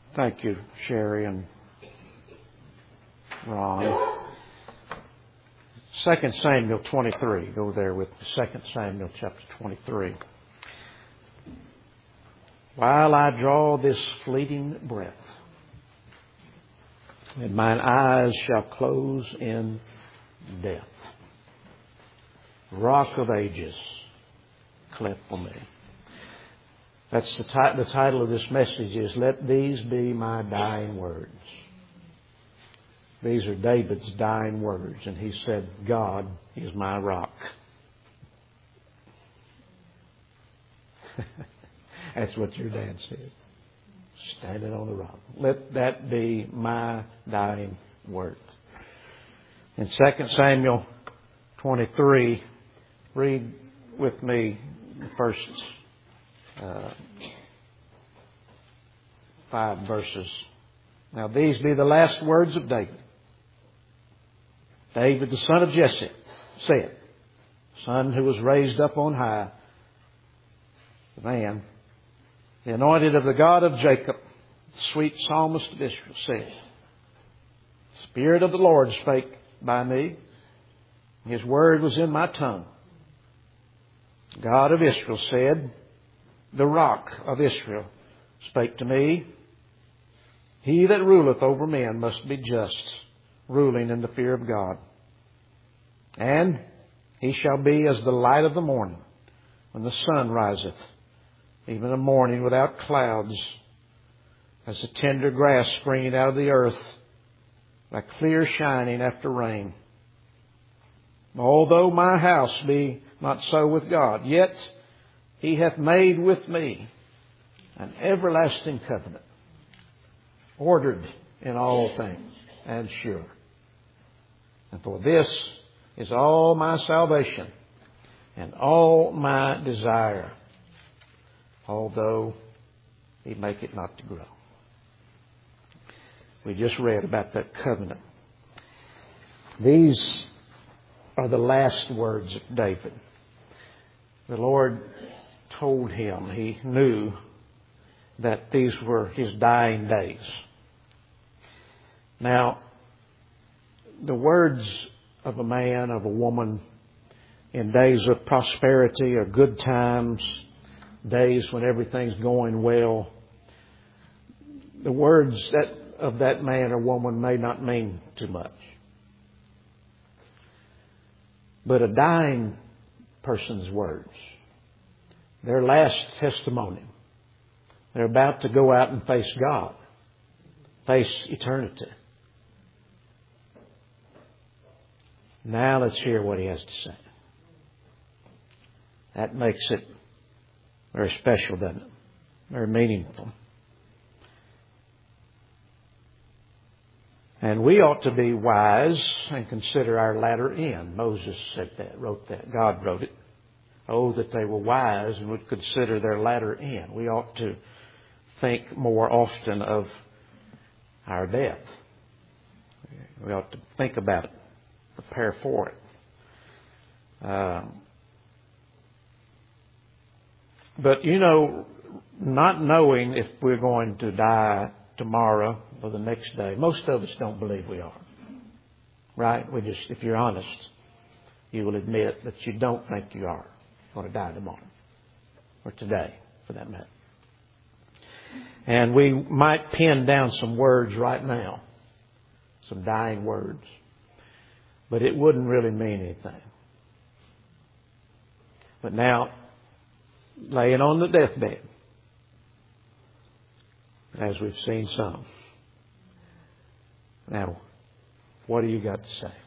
Thank you, Sherry and Ron. 2 Samuel 23. Go there with me. 2 Samuel chapter 23. While I draw this fleeting breath, and mine eyes shall close in death. Rock of ages, cleft for me. That's the title of this message is, Let These Be My Dying Words. These are David's dying words, and he said, God is my rock. That's what your dad said. Standing on the rock. Let that be my dying words. In 2 Samuel 23, read with me the first 5 verses. Now these be the last words of David. David, the son of Jesse, said, son who was raised up on high, the man, the anointed of the God of Jacob, the sweet psalmist of Israel, said, the Spirit of the Lord spake by me. His word was in my tongue. God of Israel said, the rock of Israel spake to me. He that ruleth over men must be just, ruling in the fear of God. And he shall be as the light of the morning, when the sun riseth, even a morning without clouds, as the tender grass springing out of the earth, like clear shining after rain. Although my house be not so with God, yet He hath made with me an everlasting covenant, ordered in all things and sure. And for this is all my salvation and all my desire, although He make it not to grow. We just read about that covenant. These are the last words of David. The Lord told him, he knew that these were his dying days. Now, the words of a man, of a woman, in days of prosperity or good times, days when everything's going well, the words of that man or woman may not mean too much. But a dying person's words, their last testimony, they're about to go out and face God, face eternity. Now let's hear what he has to say. That makes it very special, doesn't it? Very meaningful. And we ought to be wise and consider our latter end. Moses said that, wrote that. God wrote it. Oh, that they were wise and would consider their latter end. We ought to think more often of our death. We ought to think about it, prepare for it. But, not knowing if we're going to die tomorrow or the next day, most of us don't believe we are. Right? If you're honest, you will admit that you don't think you are going to die tomorrow or today, for that matter. And we might pen down some words right now, some dying words, but it wouldn't really mean anything. But now, laying on the deathbed, as we've seen some. Now, what do you got to say?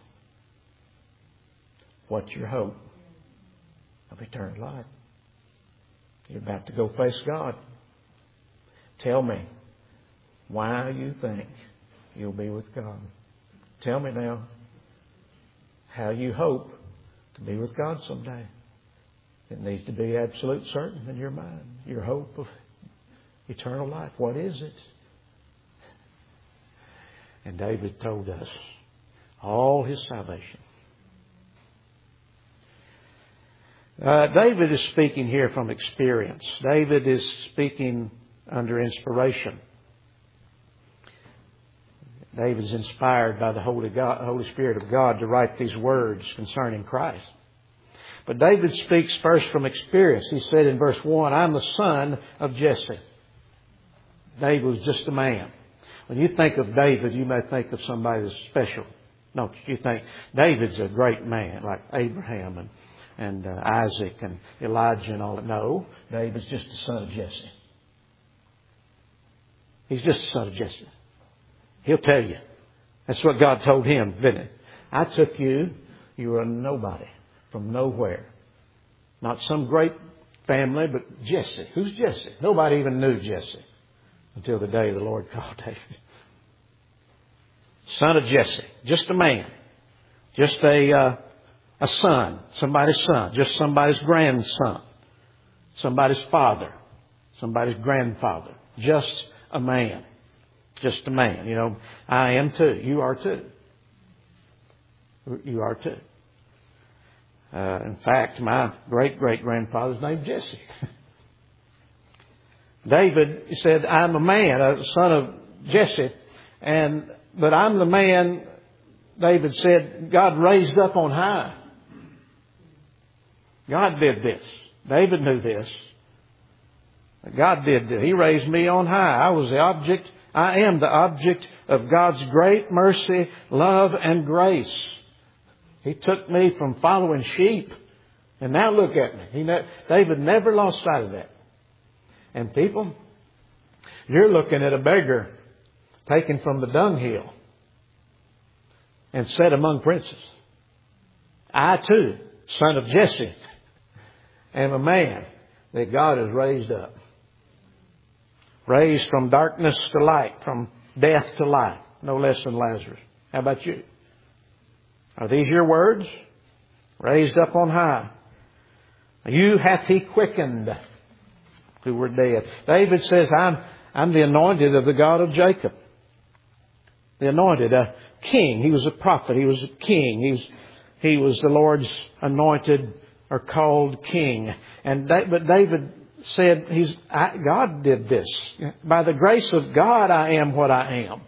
What's your hope of eternal life? You're about to go face God. Tell me why you think you'll be with God. Tell me now how you hope to be with God someday. It needs to be absolute certain in your mind. Your hope of eternal life. What is it? And David told us all his salvation. David is speaking here from experience. David is speaking under inspiration. David's inspired by the Holy Spirit of God to write these words concerning Christ. But David speaks first from experience. He said in verse 1, I'm the son of Jesse. David was just a man. When you think of David, you may think of somebody that's special. No, you think David's a great man, like Abraham and Isaac and Elijah and all that. No, David's just the son of Jesse. He's just the son of Jesse. He'll tell you. That's what God told him, didn't it? I took you. You were a nobody from nowhere. Not some great family, but Jesse. Who's Jesse? Nobody even knew Jesse until the day the Lord called David. Son of Jesse. Just a man. Just a son. Somebody's son. Just somebody's grandson. Somebody's father. Somebody's grandfather. Just a man. Just a man. You know, I am too. You are too. You are too. In fact, my great-great-grandfather's named Jesse. David said, I'm a man, a son of Jesse, but I'm the man, David said, God raised up on high. God did this. David knew this. God did this. He raised me on high. I am the object of God's great mercy, love, and grace. He took me from following sheep. And now look at me. David never lost sight of that. And people, you're looking at a beggar taken from the dunghill and set among princes. I too, son of Jesse, am a man that God has raised up. Raised from darkness to light, from death to life, no less than Lazarus. How about you? Are these your words? Raised up on high. You hath He quickened who were dead. David says, I'm the anointed of the God of Jacob. The anointed, a king. He was a prophet. He was a king. He was the Lord's anointed or called king. But David said, God did this. By the grace of God, I am what I am.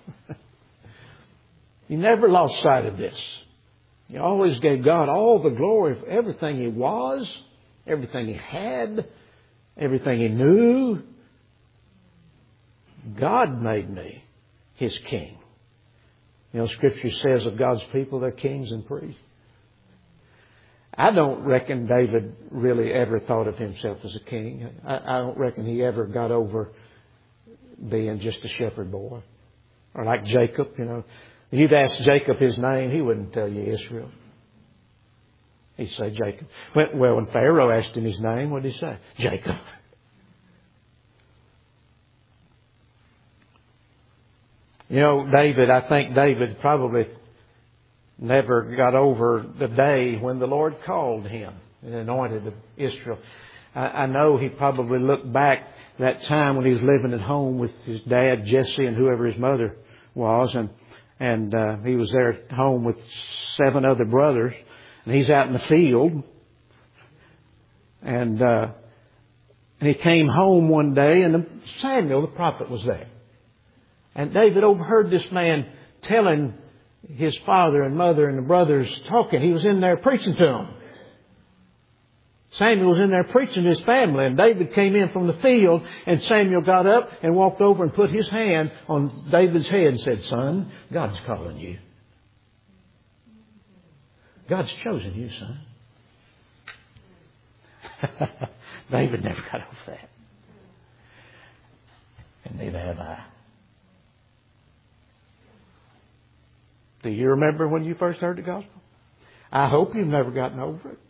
He never lost sight of this. He always gave God all the glory for everything He was, everything He had, everything He knew. God made me His king. You know, Scripture says of God's people, they're kings and priests. I don't reckon David really ever thought of himself as a king. I don't reckon he ever got over being just a shepherd boy. Or like Jacob, you know. If you'd ask Jacob his name, he wouldn't tell you Israel. He'd say Jacob. Well, when Pharaoh asked him his name, what did he say? Jacob. You know, I think David probably never got over the day when the Lord called him and anointed of Israel. I know he probably looked back that time when he was living at home with his dad, Jesse, and whoever his mother was, and he was there at home with 7 other brothers, and he's out in the field, and he came home one day, and Samuel the prophet was there, and David overheard this man telling his father and mother and the brothers talking. He was in there preaching to them. Samuel was in there preaching to his family, and David came in from the field, and Samuel got up and walked over and put his hand on David's head and said, "Son, God's calling you. God's chosen you, son." David never got over that. And neither have I. Do you remember when you first heard the gospel? I hope you've never gotten over it.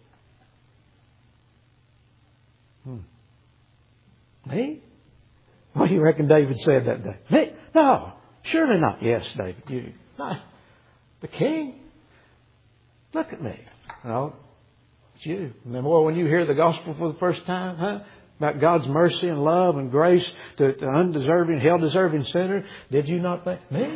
Me? What do you reckon David said that day? Me? No, surely not. Yes, David, you. Not the king? Look at me. No, it's you. And then, when you hear the gospel for the first time, about God's mercy and love and grace to undeserving, hell-deserving sinner, did you not think, me?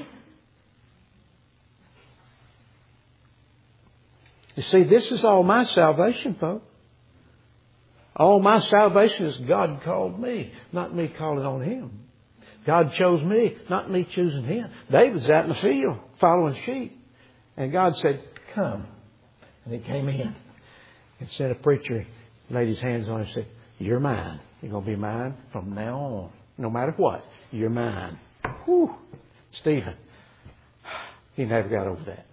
You see, this is all my salvation, folks. All my salvation is God called me, not me calling on Him. God chose me, not me choosing him. David's out in the field following sheep. And God said, come. And he came in. And said, a preacher laid his hands on him and said, you're mine. You're going to be mine from now on. No matter what, you're mine. Whew. Stephen, he never got over that.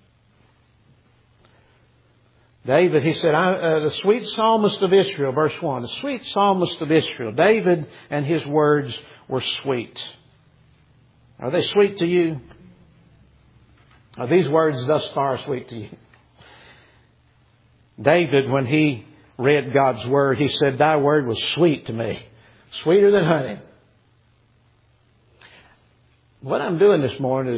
David, he said, the sweet psalmist of Israel, verse 1, the sweet psalmist of Israel. David and his words were sweet. Are they sweet to you? Are these words thus far sweet to you? David, when he read God's Word, he said, thy word was sweet to me. Sweeter than honey. What I'm doing this morning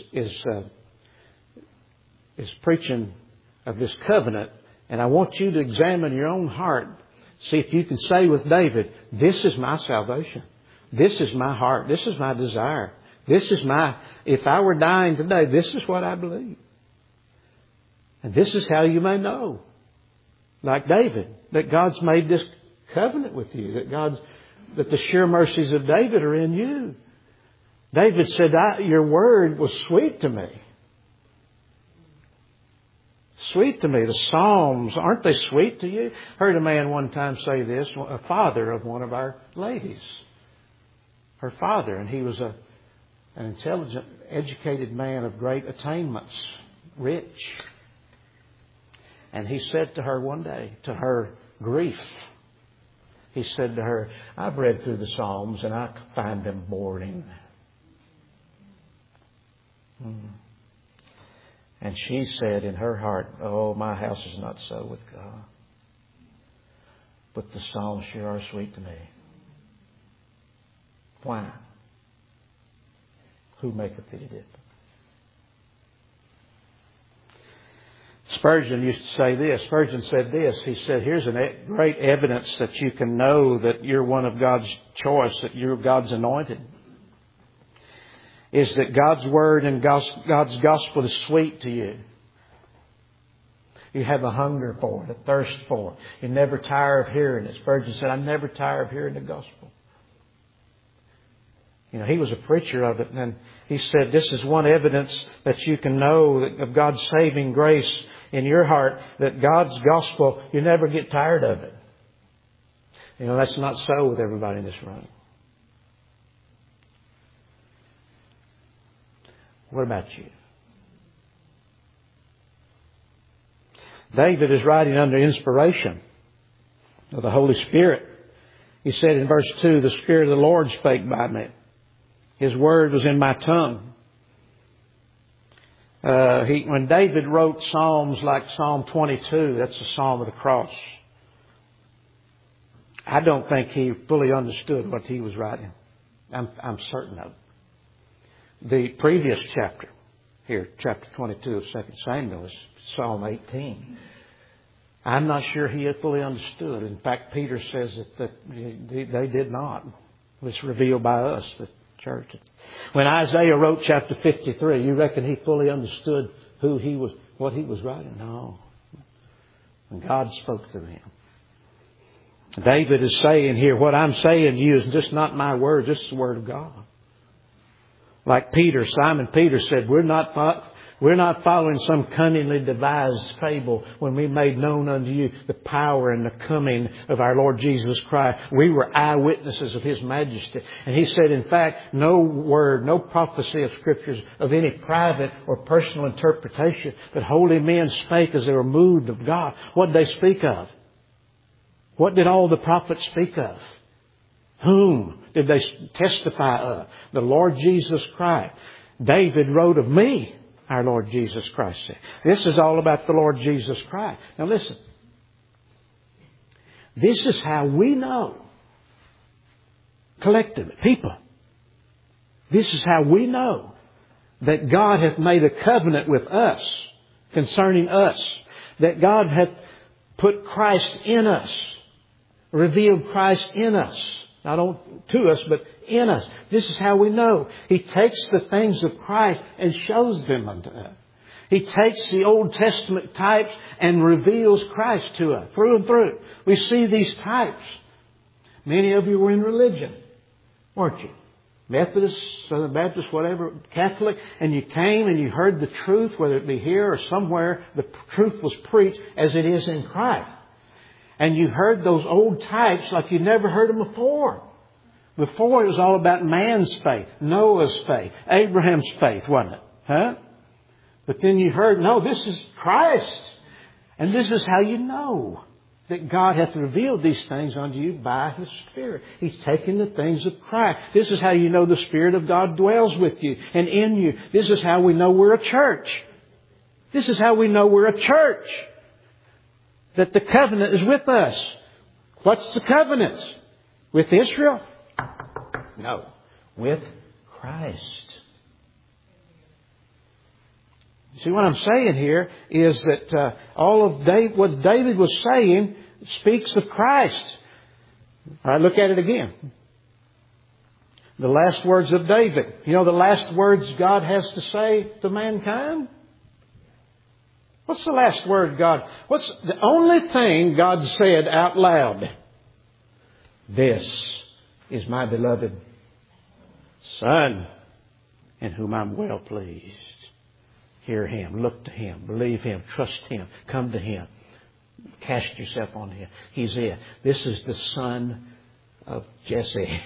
is preaching of this covenant. And I want you to examine your own heart. See if you can say with David, this is my salvation. This is my heart. This is my desire. If I were dying today, this is what I believe. And this is how you may know, like David, that God's made this covenant with you, that the sure mercies of David are in you. David said, your word was sweet to me. Sweet to me. The Psalms, aren't they sweet to you? Heard a man one time say this, a father of one of our ladies. Her father, and he was an intelligent, educated man of great attainments, rich. And he said to her one day, to her grief, he said to her, I've read through the Psalms and I find them boring. And she said in her heart, oh, my house is not so with God. But the Psalms sure are sweet to me. Why? Who maketh thee different? Spurgeon used to say this. Spurgeon said this. He said, here's great evidence that you can know that you're one of God's choice, that you're God's anointed, is that God's Word and God's gospel is sweet to you. You have a hunger for it, a thirst for it. You never tire of hearing it. Spurgeon said, I never tire of hearing the gospel. You know, he was a preacher of it, and he said, this is one evidence that you can know of God's saving grace in your heart, that God's gospel, you never get tired of it. You know, that's not so with everybody in this room. What about you? David is writing under inspiration of the Holy Spirit. He said in verse 2, the Spirit of the Lord spake by me. His word was in my tongue. When David wrote psalms like Psalm 22, that's the Psalm of the Cross, I don't think he fully understood what he was writing. I'm certain of it. The previous chapter, here, chapter 22 of 2 Samuel, is Psalm 18. I'm not sure he had fully understood. In fact, Peter says that they did not. It was revealed by us, the church. When Isaiah wrote chapter 53, you reckon he fully understood what he was writing? No. And God spoke through him. David is saying here, what I'm saying to you is just not my words, this is the word of God. Like Simon Peter said, we're not following some cunningly devised fable when we made known unto you the power and the coming of our Lord Jesus Christ. We were eyewitnesses of His majesty. And he said, in fact, no word, no prophecy of Scriptures of any private or personal interpretation, but holy men spake as they were moved of God. What did they speak of? What did all the prophets speak of? Whom did they testify of? The Lord Jesus Christ. David wrote of me, our Lord Jesus Christ said. This is all about the Lord Jesus Christ. Now listen. This is how we know, collectively, people. This is how we know that God hath made a covenant with us concerning us. That God hath put Christ in us, revealed Christ in us. Not to us, but in us. This is how we know. He takes the things of Christ and shows them unto us. He takes the Old Testament types and reveals Christ to us through and through. We see these types. Many of you were in religion, weren't you? Methodist, Southern Baptist, whatever, Catholic, and you came and you heard the truth, whether it be here or somewhere, the truth was preached as it is in Christ. And you heard those old types like you never heard them before. Before it was all about man's faith, Noah's faith, Abraham's faith, wasn't it? Huh? But then you heard, no, this is Christ. And this is how you know that God hath revealed these things unto you by His Spirit. He's taken the things of Christ. This is how you know the Spirit of God dwells with you and in you. This is how we know we're a church. This is how we know we're a church. That the covenant is with us. What's the covenant? With Israel? No. With Christ. See, what I'm saying here is that all of what David was saying speaks of Christ. All right, look at it again. The last words of David. You know the last words God has to say to mankind? What's the last word God... What's the only thing God said out loud? This is my beloved Son, in whom I'm well pleased. Hear Him, look to Him, believe Him, trust Him, come to Him. Cast yourself on Him. He's it. This is the Son of Jesse.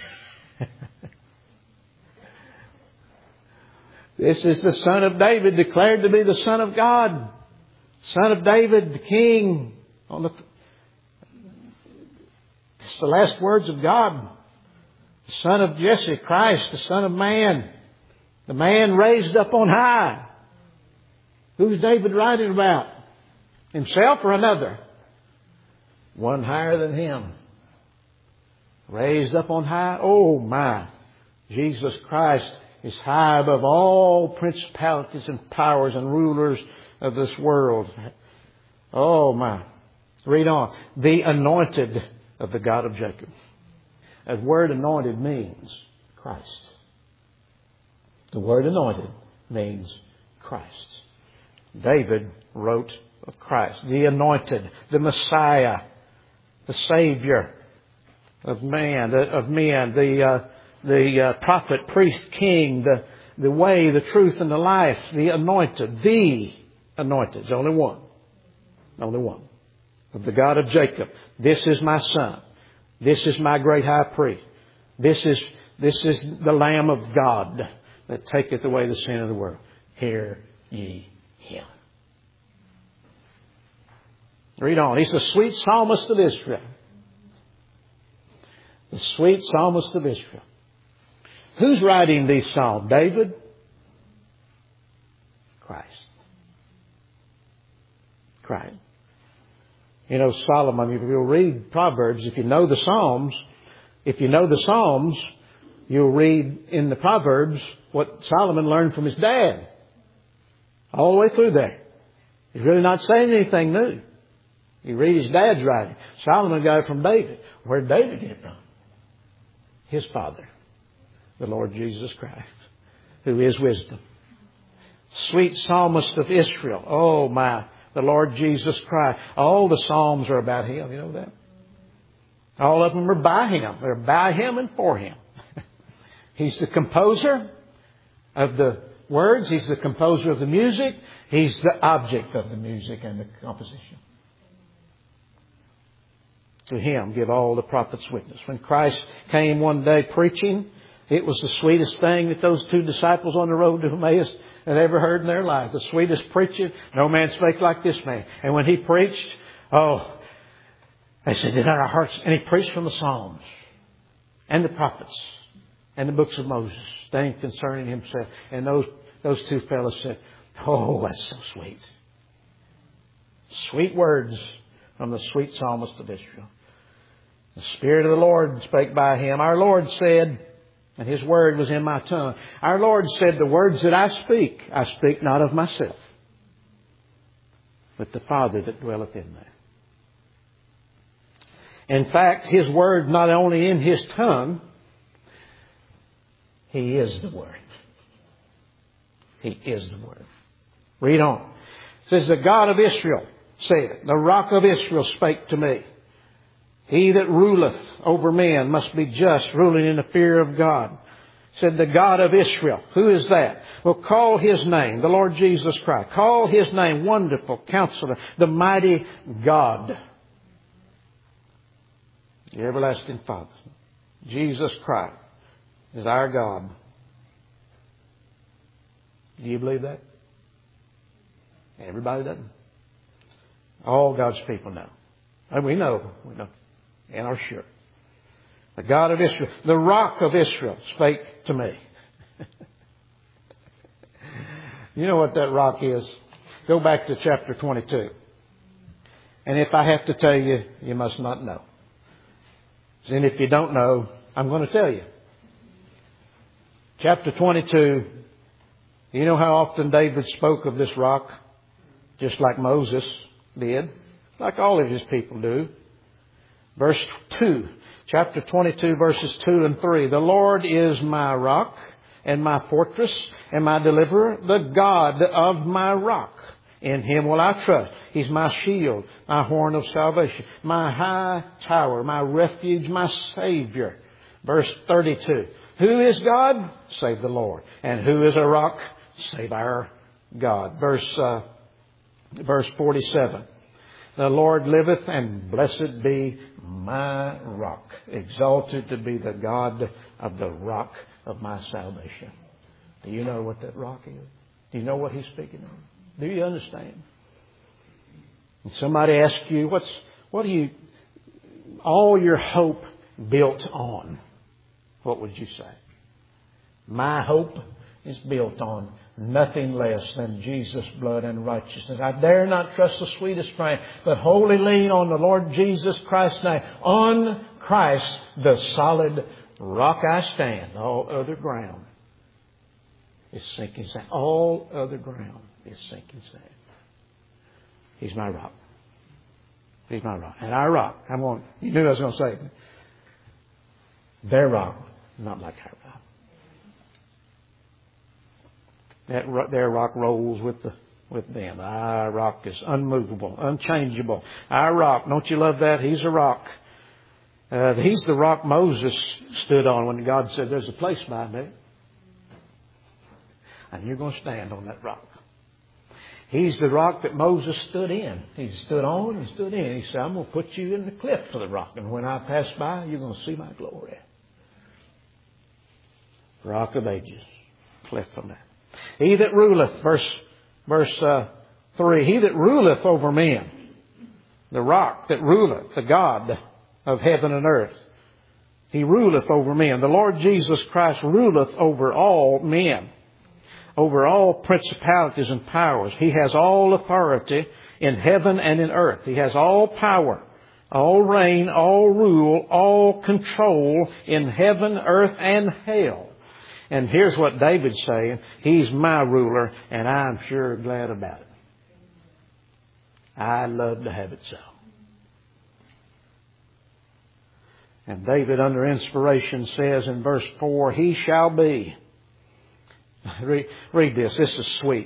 This is the Son of David, declared to be the Son of God. Son of David, the King. It's the last words of God. The Son of Jesse, Christ, the Son of Man. The man raised up on high. Who's David writing about? Himself or another? One higher than him. Raised up on high. Oh my. Jesus Christ is high above all principalities and powers and rulers of this world. Oh my. Read on. The anointed of the God of Jacob. The word anointed means Christ. The word anointed means Christ. David wrote of Christ, the anointed, the Messiah, the Savior of man, the prophet, priest, king, the way, the truth, and the life, the anointed. There's only one of the God of Jacob. This is my Son. This is my great high priest. This is the Lamb of God that taketh away the sin of the world. Hear ye Him. Read on. He's the sweet psalmist of Israel. The sweet psalmist of Israel. Who's writing these psalms? David? Christ. You know, Solomon, if you'll read Proverbs, if you know the Psalms, you'll read in the Proverbs what Solomon learned from his dad. All the way through there. He's really not saying anything new. You read his dad's writing. Solomon got it from David. Where did David get it from? His father, the Lord Jesus Christ, who is wisdom. Sweet psalmist of Israel. Oh my, the Lord Jesus Christ. All the psalms are about Him. You know that? All of them are by Him. They're by Him and for Him. He's the composer of the words. He's the composer of the music. He's the object of the music and the composition. To Him give all the prophets witness. When Christ came one day preaching, it was the sweetest thing that those two disciples on the road to Emmaus had ever heard in their life. The sweetest preaching. No man spake like this man. And when He preached, they said, in our hearts. And He preached from the Psalms and the prophets and the books of Moses, things concerning Himself. And those two fellows said, oh, that's so sweet. Sweet words from the sweet psalmist of Israel. The Spirit of the Lord spake by Him. Our Lord said, and His word was in my tongue. Our Lord said, the words that I speak not of myself, but the Father that dwelleth in me. In fact, His word not only in His tongue, He is the Word. He is the Word. Read on. It says, the God of Israel said, the Rock of Israel spake to me. He that ruleth over men must be just, ruling in the fear of God. Said the God of Israel. Who is that? Well, call His name, the Lord Jesus Christ. Call His name, Wonderful Counselor, the Mighty God, the Everlasting Father. Jesus Christ is our God. Do you believe that? Everybody doesn't. All God's people know. And we know, and are sure. The God of Israel, the Rock of Israel, spake to me. You know what that rock is? Go back to chapter 22. And if I have to tell you, you must not know. And if you don't know, I'm going to tell you. Chapter 22, you know how often David spoke of this rock? Just like Moses did. Like all of his people do. Verse 2. Chapter 22, verses 2 and 3. The Lord is my rock and my fortress and my deliverer, the God of my rock. In Him will I trust. He's my shield, my horn of salvation, my high tower, my refuge, my Savior. Verse 32. Who is God? Save the Lord. And who is a rock? Save our God. Verse 47. The Lord liveth, and blessed be my rock, exalted to be the God of the rock of my salvation. Do you know what that rock is? Do you know what He's speaking of? Do you understand? And somebody asks you, what do you, all your hope built on? What would you say? My hope is built on nothing less than Jesus' blood and righteousness. I dare not trust the sweetest frame, but wholly lean on the Lord Jesus Christ's name. On Christ, the solid rock I stand. All other ground is sinking sand. All other ground is sinking sand. He's my rock. He's my rock. And our rock. You knew I was going to say. Their rock, not like our rock. Their rock rolls with them. Our rock is unmovable, unchangeable. Our rock, don't you love that? He's a rock. He's the rock Moses stood on when God said, there's a place by me. And you're going to stand on that rock. He's the rock that Moses stood in. He stood on and stood in. He said, I'm going to put you in the cleft of the rock. And when I pass by, you're going to see my glory. Rock of ages. Cleft from that. He that ruleth, verse 3, He that ruleth over men, the rock that ruleth, the God of heaven and earth. He ruleth over men. The Lord Jesus Christ ruleth over all men, over all principalities and powers. He has all authority in heaven and in earth. He has all power, all reign, all rule, all control in heaven, earth, and hell. And here's what David's saying. He's my ruler, and I'm sure glad about it. I love to have it so. And David, under inspiration, says in verse 4, He shall be. Read this. This is sweet.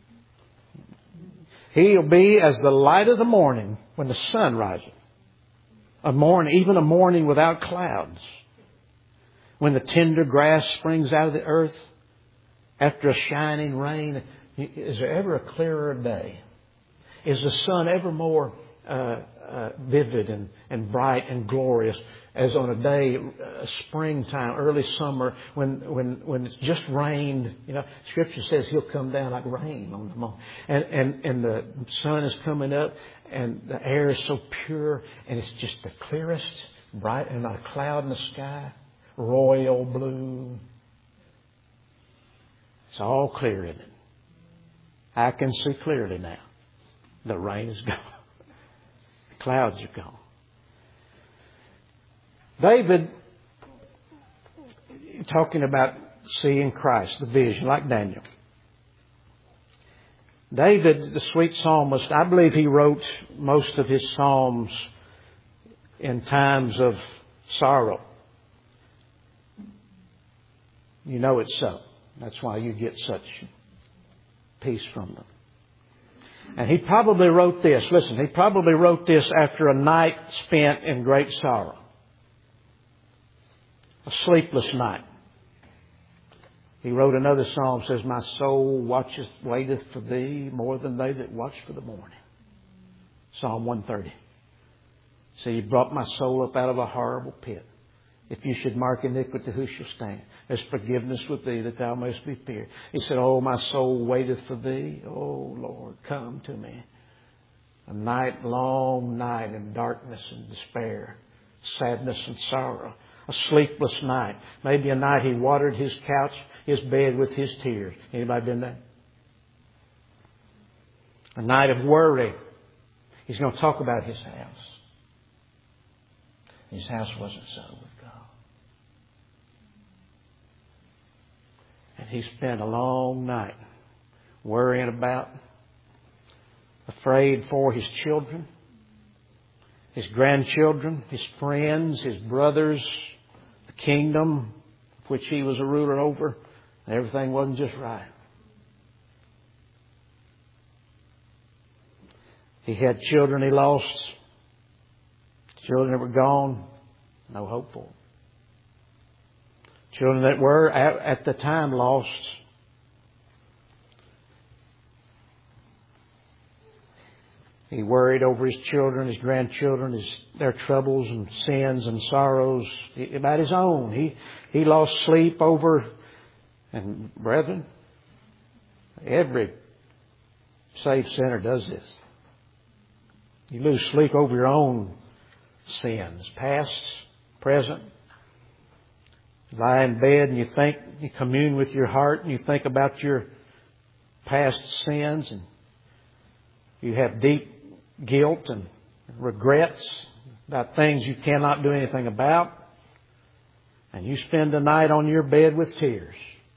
He'll be as the light of the morning when the sun rises. Even a morning without clouds. When the tender grass springs out of the earth after a shining rain. Is there ever a clearer day? Is the sun ever more vivid and bright and glorious as on a day, springtime, early summer, when it's just rained? You know, Scripture says He'll come down like rain on the morning. And the sun is coming up and the air is so pure and it's just the clearest, bright, and not a cloud in the sky. Royal blue. It's all clear in it. I can see clearly now. The rain is gone. The clouds are gone. David, talking about seeing Christ, the vision, like Daniel. David, the sweet psalmist, I believe he wrote most of his psalms in times of sorrow. You know it's so. That's why you get such peace from them. And he probably wrote this. Listen, he probably wrote this after a night spent in great sorrow. A sleepless night. He wrote another psalm, says, my soul waiteth for thee more than they that watch for the morning. Psalm 130. So you brought my soul up out of a horrible pit. If you should mark iniquity, who shall stand? There's forgiveness with thee that thou mayst be feared. He said, oh, my soul waiteth for thee. Oh, Lord, come to me. A night, long night in darkness and despair, sadness and sorrow. A sleepless night. Maybe a night he watered his couch, his bed with his tears. Anybody been there? A night of worry. He's going to talk about his house. His house wasn't so with God. And he spent a long night worrying about, afraid for his children, his grandchildren, his friends, his brothers, the kingdom which he was a ruler over. And everything wasn't just right. He had children he lost. Children that were gone. No hope for them. Children that were at the time lost. He worried over his children, his grandchildren, their troubles and sins and sorrows about his own. He lost sleep over, and brethren, every saved sinner does this. You lose sleep over your own sins, past, present. You lie in bed and you think, you commune with your heart and you think about your past sins, and you have deep guilt and regrets about things you cannot do anything about. And you spend the night on your bed with tears.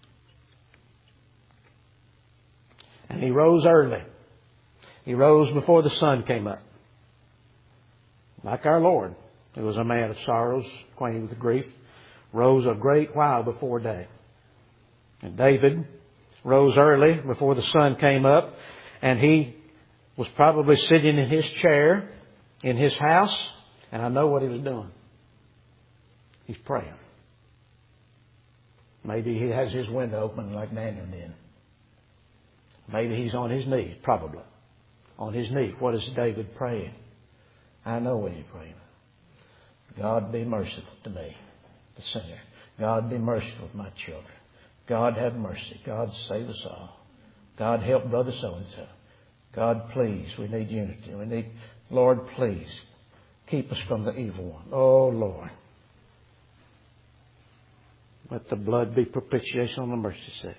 And he rose early. He rose before the sun came up. Like our Lord, who was a man of sorrows, acquainted with grief, rose a great while before day. And David rose early before the sun came up, and he was probably sitting in his chair in his house, and I know what he was doing. He's praying. Maybe he has his window open like Daniel did. Maybe he's on his knees, probably. On his knees. What is David praying? I know what he's praying. God be merciful to me, the sinner. God be merciful to my children. God have mercy. God save us all. God help brother so-and-so. God, please, we need unity. Lord, please, keep us from the evil one. Oh, Lord. Let the blood be propitiation on the mercy seat.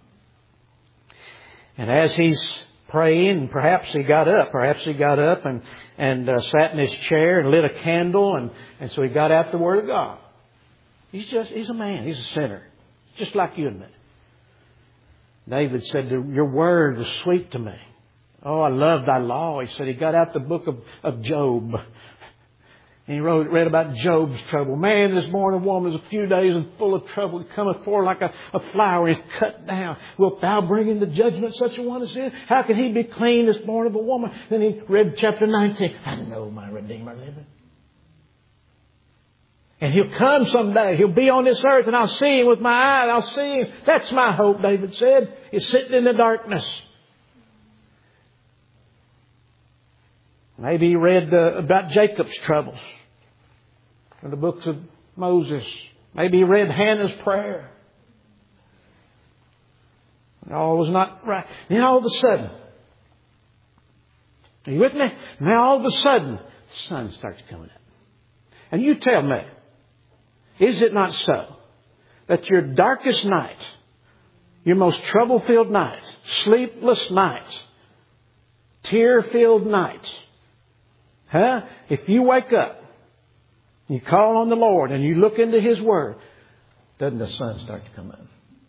And as he's praying, perhaps he got up and sat in his chair and lit a candle, and so he got out the Word of God. He's a man. He's a sinner. Just like you and me. David said, your word was sweet to me. Oh, I love thy law. He said he got out the book of Job. And he read about Job's trouble. Man is born of woman is a few days and full of trouble. He cometh forth like a flower. He's cut down. Wilt thou bring into judgment such a one as this? How can he be clean that's born of a woman? Then he read chapter 19. I know my Redeemer liveth. And he'll come someday. He'll be on this earth and I'll see him with my eyes. I'll see him. That's my hope, David said. He's sitting in the darkness. Maybe he read about Jacob's troubles in the books of Moses. Maybe he read Hannah's prayer. And all was not right. Then all of a sudden, are you with me? Now all of a sudden, the sun starts coming up. And you tell me, is it not so that your darkest night, your most trouble-filled night, sleepless night, tear-filled night, if you wake up, you call on the Lord and you look into His Word, doesn't the sun start to come up?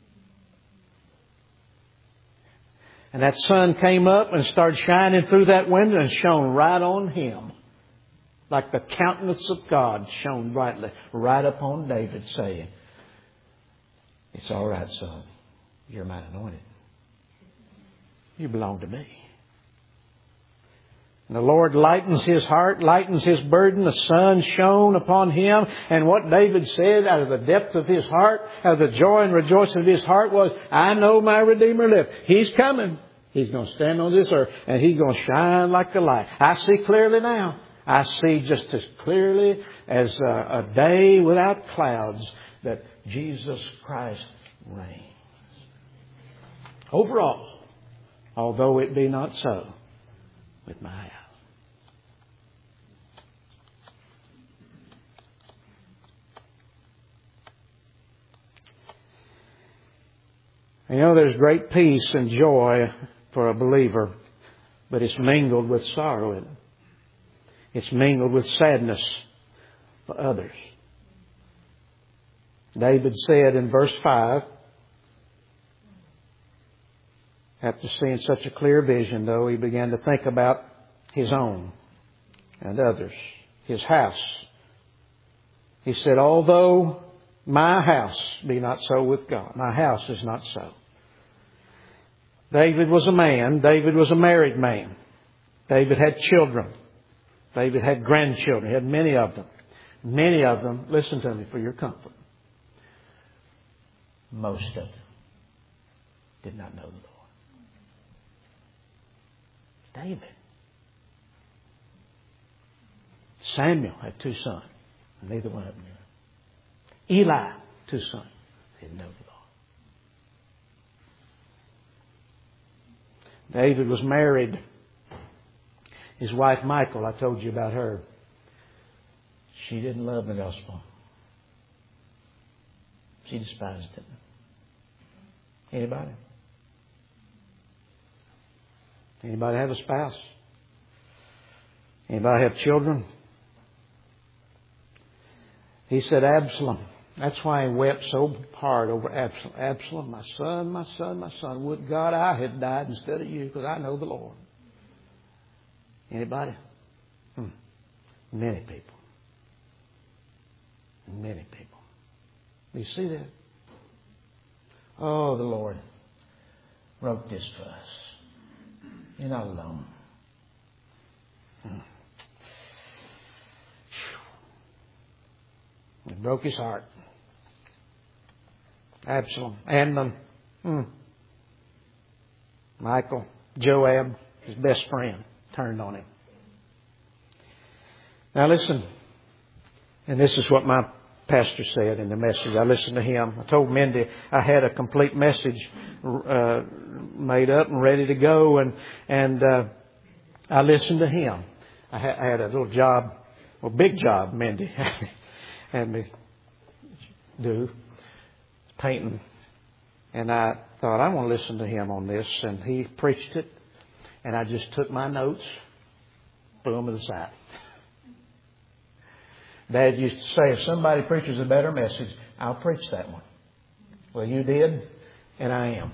And that sun came up and started shining through that window and shone right on him. Like the countenance of God shone brightly right upon David, saying, it's all right, son. You're my anointed. You belong to me. And the Lord lightens his heart, lightens his burden. The sun shone upon him. And what David said out of the depth of his heart, out of the joy and rejoicing of his heart was, I know my Redeemer liveth. He's coming. He's going to stand on this earth and He's going to shine like the light. I see clearly now. I see just as clearly as a day without clouds that Jesus Christ reigns. Overall, although it be not so with my house. You know, there's great peace and joy for a believer, but it's mingled with sorrow in it. It's mingled with sadness for others. David said in verse 5, after seeing such a clear vision, though, he began to think about his own and others, his house. He said, although my house be not so with God, my house is not so. David was a man. David was a married man. David had children. David had grandchildren. He had many of them. Many of them, listen to me for your comfort, most of them did not know the Lord. David. Samuel had 2 sons. Neither one of them knew. Eli, 2 sons. They didn't know the Lord. David was married. His wife, Michal, I told you about her. She didn't love the gospel. She despised it. Anybody? Anybody have a spouse? Anybody have children? He said, Absalom. That's why he wept so hard over Absalom. Absalom, my son, my son, my son. Would God I had died instead of you, because I know the Lord. Anybody? Many people. Many people. You see that? Oh, the Lord wrote this for us. You're not alone. It broke his heart. Absalom, Amnon, Michal, Joab, his best friend, turned on him. Now listen, and this is what my pastor said in the message. I listened to him. I told Mindy I had a complete message made up and ready to go, and I listened to him. I had a little job, well, big job, Mindy had me do, painting. And I thought, I want to listen to him on this. And he preached it. And I just took my notes, threw them to the side. Dad used to say, if somebody preaches a better message, I'll preach that one. Well, you did, and I am.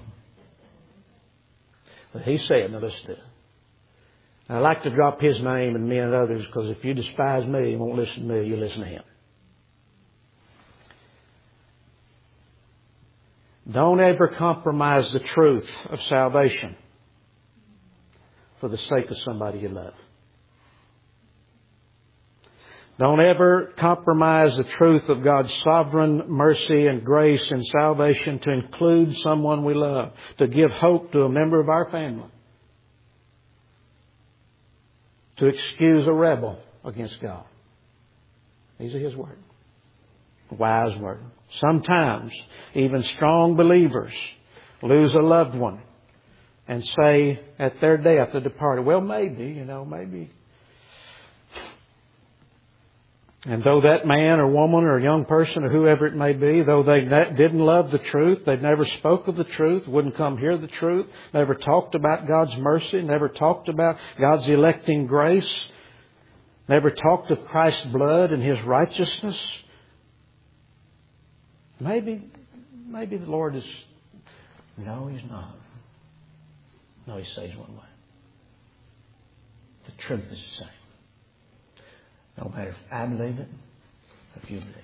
But he said, now listen to it. I like to drop his name and me and others, because if you despise me, you won't listen to me, you listen to him. Don't ever compromise the truth of salvation for the sake of somebody you love. Don't ever compromise the truth of God's sovereign mercy and grace and salvation to include someone we love, to give hope to a member of our family, to excuse a rebel against God. These are His words. Wise word. Sometimes even strong believers lose a loved one and say at their death, the departed, well, maybe. And though that man or woman or young person or whoever it may be, though they didn't love the truth, they never spoke of the truth, wouldn't come hear the truth, never talked about God's mercy, never talked about God's electing grace, never talked of Christ's blood and His righteousness, maybe the Lord is... No, He's not. No, He says one way. The truth is the same. No matter if I believe it, or if you believe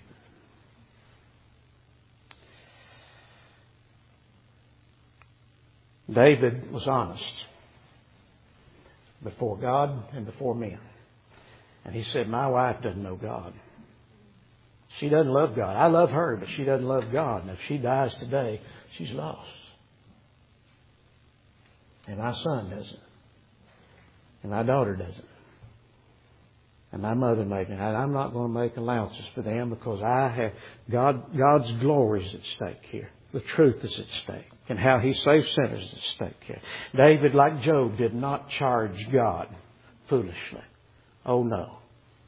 it. David was honest. before God and before men. And he said, my wife doesn't know God. She doesn't love God. I love her, but she doesn't love God. And if she dies today, she's lost. And my son doesn't. And my daughter doesn't. And my mother made me. And I'm not going to make allowances for them because I have God's glory is at stake here. The truth is at stake. And how He saves sinners is at stake here. David, like Job, did not charge God foolishly. Oh no.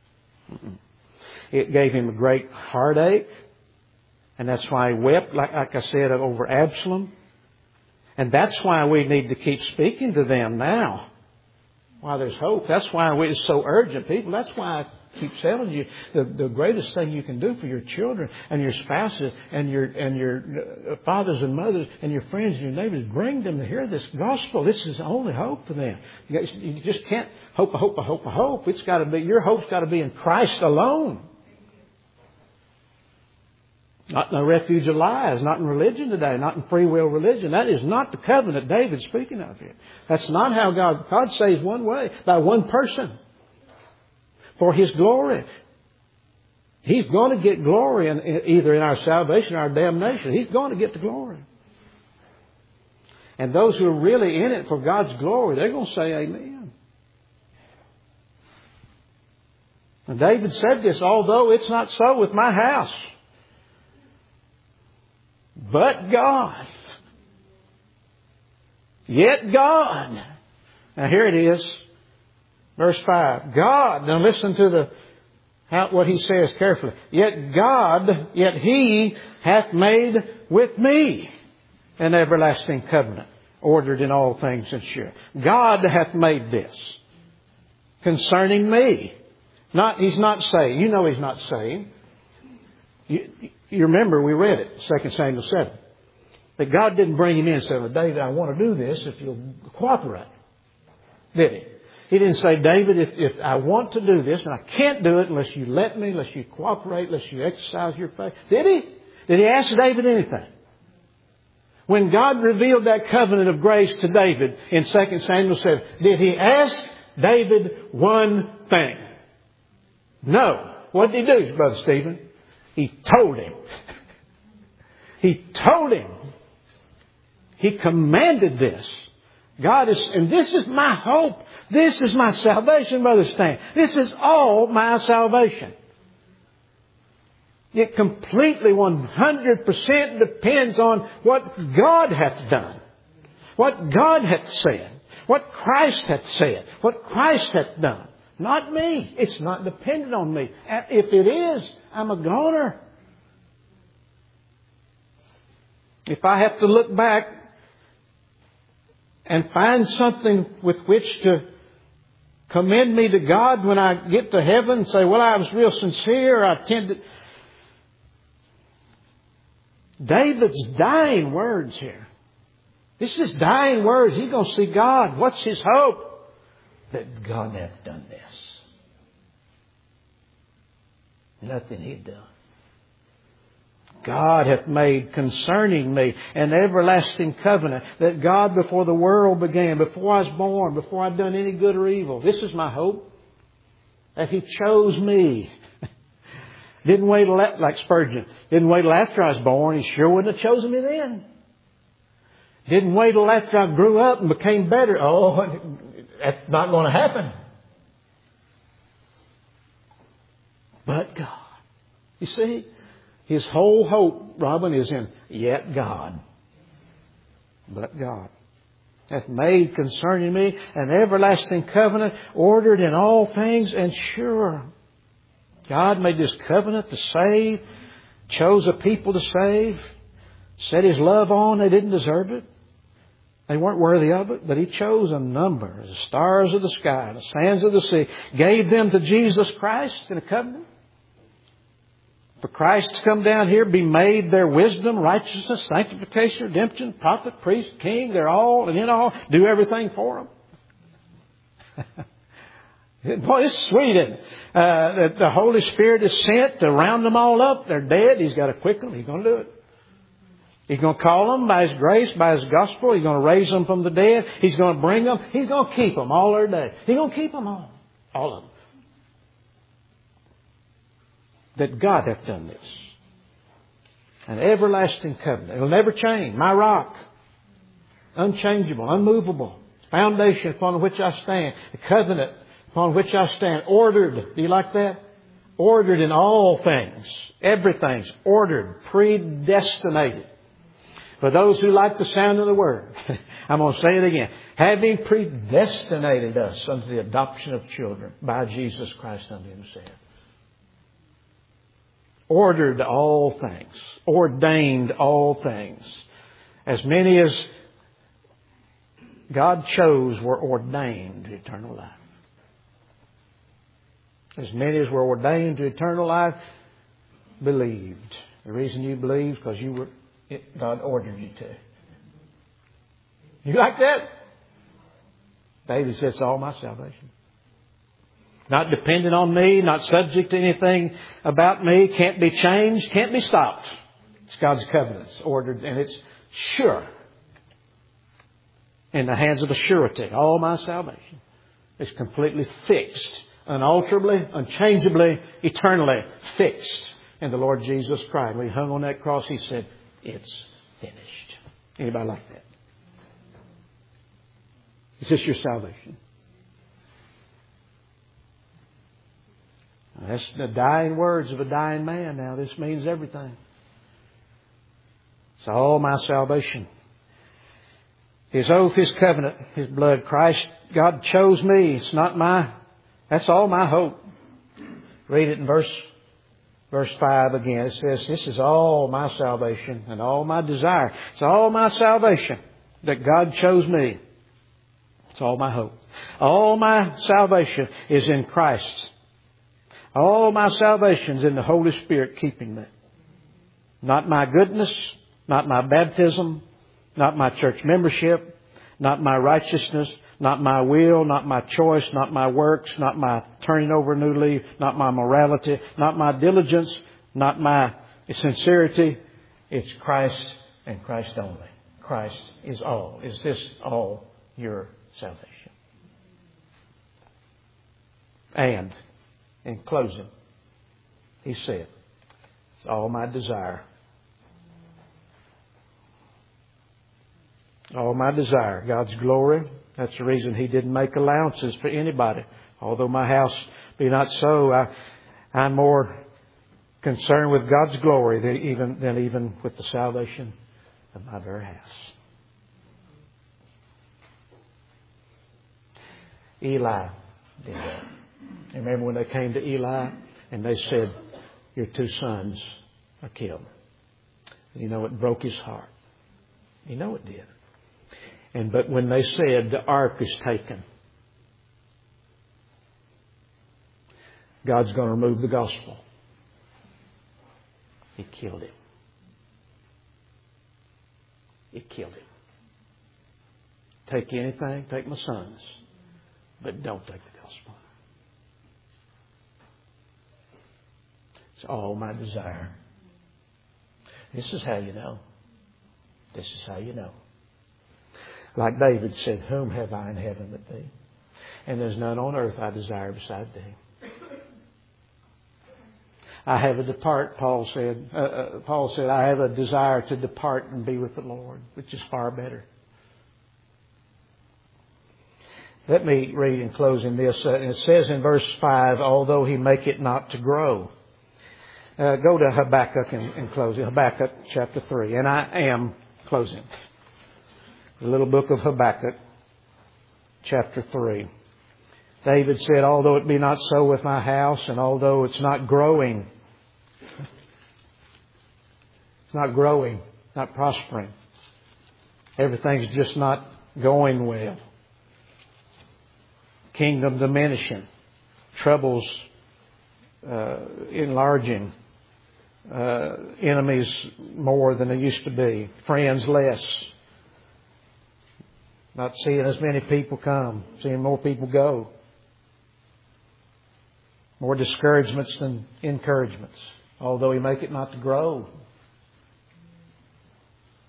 It gave him a great heartache. And that's why he wept, like I said, over Absalom. And that's why we need to keep speaking to them now. While there's hope. That's why it's so urgent, people. That's why I keep telling you the greatest thing you can do for your children and your spouses and your fathers and mothers and your friends and your neighbors, bring them to hear this gospel. This is the only hope for them. You just can't hope. It's got to be, your hope's got to be in Christ alone. Not in a refuge of lies, not in religion today, not in free will religion. That is not the covenant David's speaking of here. That's not how God saves one way, by one person. For His glory. He's going to get glory either in our salvation or our damnation. He's going to get the glory. And those who are really in it for God's glory, they're going to say amen. And David said this, although it's not so with my house. But God. Yet God. Now here it is. Verse 5. God. Now listen to what he says carefully. Yet God, yet He hath made with me an everlasting covenant, ordered in all things and sure. God hath made this concerning me. He's not saying. You know He's not saying. You remember we read it, 2 Samuel 7. That God didn't bring him in and say, well, David, I want to do this if you'll cooperate. Did He? He didn't say, David, if I want to do this and I can't do it unless you let me, unless you cooperate, unless you exercise your faith. Did He? Did He ask David anything? When God revealed that covenant of grace to David in 2 Samuel 7, did He ask David one thing? No. What did He do, Brother Stephen? He told him. He told him. He commanded this. God is, and this is my hope. This is my salvation, Brother Stan. This is all my salvation. It completely 100% depends on what God hath done. What God hath said. What Christ hath said. What Christ hath done. Not me. It's not dependent on me. If it is, I'm a goner. If I have to look back and find something with which to commend me to God when I get to heaven and say, well, I was real sincere, I tended. David's dying words here. This is dying words. He's going to see God. What's his hope? That God hath done this. Nothing He'd done. God hath made concerning me an everlasting covenant, that God before the world began, before I was born, before I'd done any good or evil. This is my hope. That He chose me. Didn't wait like Spurgeon. Didn't wait till after I was born. He sure wouldn't have chosen me then. Didn't wait till after I grew up and became better. Oh, that's not going to happen. But God. You see, his whole hope, Robin, is in yet God. But God hath made concerning me an everlasting covenant, ordered in all things and sure. God made this covenant to save, chose a people to save, set His love on. They didn't deserve it. They weren't worthy of it, but He chose a number, the stars of the sky, the sands of the sea, gave them to Jesus Christ in a covenant. For Christ to come down here, be made their wisdom, righteousness, sanctification, redemption, prophet, priest, king, they're all and in all, do everything for them. Boy, it's sweet, isn't it? That the Holy Spirit is sent to round them all up. They're dead. He's got to quicken them. He's going to do it. He's going to call them by His grace, by His gospel. He's going to raise them from the dead. He's going to bring them. He's going to keep them all their days. He's going to keep them all. All of them. That God hath done this. An everlasting covenant. It will never change. My rock. Unchangeable, unmovable. Foundation upon which I stand. The covenant upon which I stand. Ordered. Do you like that? Ordered in all things. Everything's ordered. Predestinated. For those who like the sound of the word. I'm going to say it again. Having predestinated us unto the adoption of children by Jesus Christ unto Himself. Ordered all things. Ordained all things. As many as God chose were ordained to eternal life. As many as were ordained to eternal life believed. The reason you believe is because God ordered you to. You like that? David said, it's all my salvation. Not dependent on me, not subject to anything about me, can't be changed, can't be stopped. It's God's covenant. It's ordered and it's sure. In the hands of the surety. All my salvation is completely fixed, unalterably, unchangeably, eternally fixed in the Lord Jesus Christ. When He hung on that cross, He said, it's finished. Anybody like that? Is this your salvation? That's the dying words of a dying man now. This means everything. It's all my salvation. His oath, His covenant, His blood. Christ, God chose me. It's not that's all my hope. Read it in verse 5 again. It says, this is all my salvation and all my desire. It's all my salvation that God chose me. It's all my hope. All my salvation is in Christ. All my salvation is in the Holy Spirit keeping me. Not my goodness, not my baptism, not my church membership, not my righteousness, not my will, not my choice, not my works, not my turning over a new leaf, not my morality, not my diligence, not my sincerity. It's Christ and Christ only. Christ is all. Is this all your salvation? And in closing, He said, it's all my desire. All my desire. God's glory. That's the reason He didn't make allowances for anybody. Although my house be not so, I'm more concerned with God's glory than even with the salvation of my very house. Eli did that. Remember when they came to Eli and they said, your 2 sons are killed. You know, it broke his heart. You know it did. But when they said the ark is taken, God's going to remove the gospel. He killed him. He killed him. Take anything, take my sons, but don't take the gospel. It's all my desire. This is how you know. This is how you know. Like David said, whom have I in heaven but Thee? And there's none on earth I desire beside Thee. I have a depart, Paul said, I have a desire to depart and be with the Lord, which is far better. Let me read in closing this. It says in verse 5, although He make it not to grow. Go to Habakkuk in closing. Habakkuk chapter 3. And I am closing. The little book of Habakkuk chapter 3. David said, although it be not so with my house, and although it's not growing, not prospering, everything's just not going well. Kingdom diminishing, troubles enlarging, enemies more than they used to be, friends less. Not seeing as many people come, seeing more people go. More discouragements than encouragements, although He make it not to grow.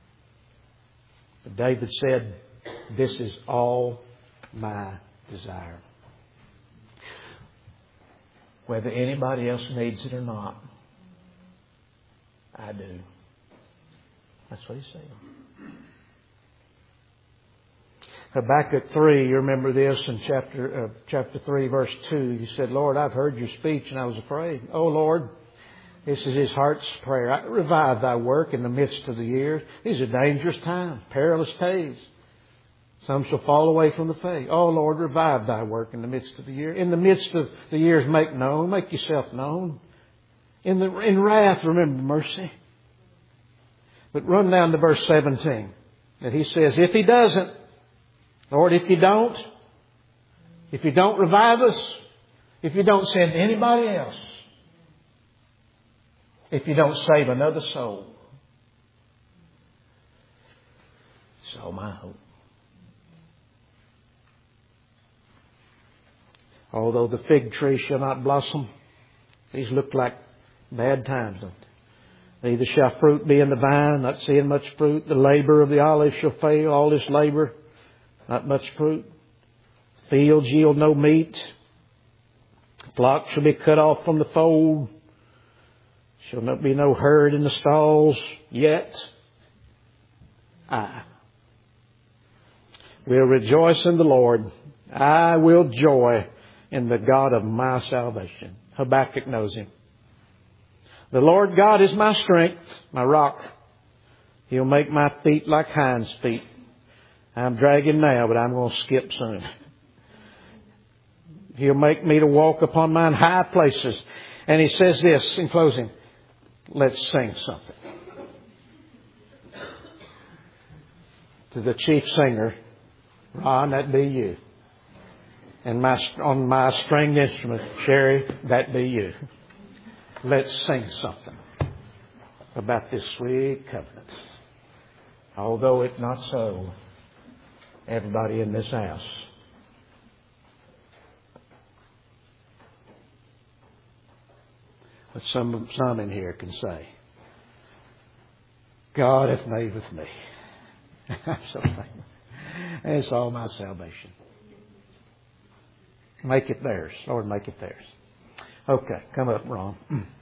But David said, this is all my desire. Whether anybody else needs it or not, I do. That's what he said. Habakkuk 3, you remember this in chapter 3, verse 2. He said, Lord, I've heard your speech and I was afraid. Oh, Lord, this is his heart's prayer. Revive thy work in the midst of the years. These are dangerous times, perilous days. Some shall fall away from the faith. Oh, Lord, revive thy work in the midst of the year. In the midst of the years, make yourself known. In wrath, remember mercy. But run down to verse 17. That he says, if he doesn't, Lord, if you don't revive us, if you don't send anybody else, if you don't save another soul, it's all my hope. Although the fig tree shall not blossom, these look like bad times, don't they? Neither shall fruit be in the vine, not seeing much fruit. The labor of the olive shall fail, all this labor, not much fruit. Fields yield no meat. Flock shall be cut off from the fold. Shall not be no herd in the stalls. Yet I will rejoice in the Lord. I will joy in the God of my salvation. Habakkuk knows Him. The Lord God is my strength, my rock. He'll make my feet like hinds' feet. I'm dragging now, but I'm going to skip soon. He'll make me to walk upon mine high places. And he says this in closing. Let's sing something. To the chief singer, Ron, that be you. And on my stringed instrument, Sherry, that be you. Let's sing something about this sweet covenant. Although it's not so, everybody in this house but some in here can say, God hath made with me. I'm so thankful. And it's all my salvation. Make it theirs. Lord, make it theirs. Okay, come up, Ron.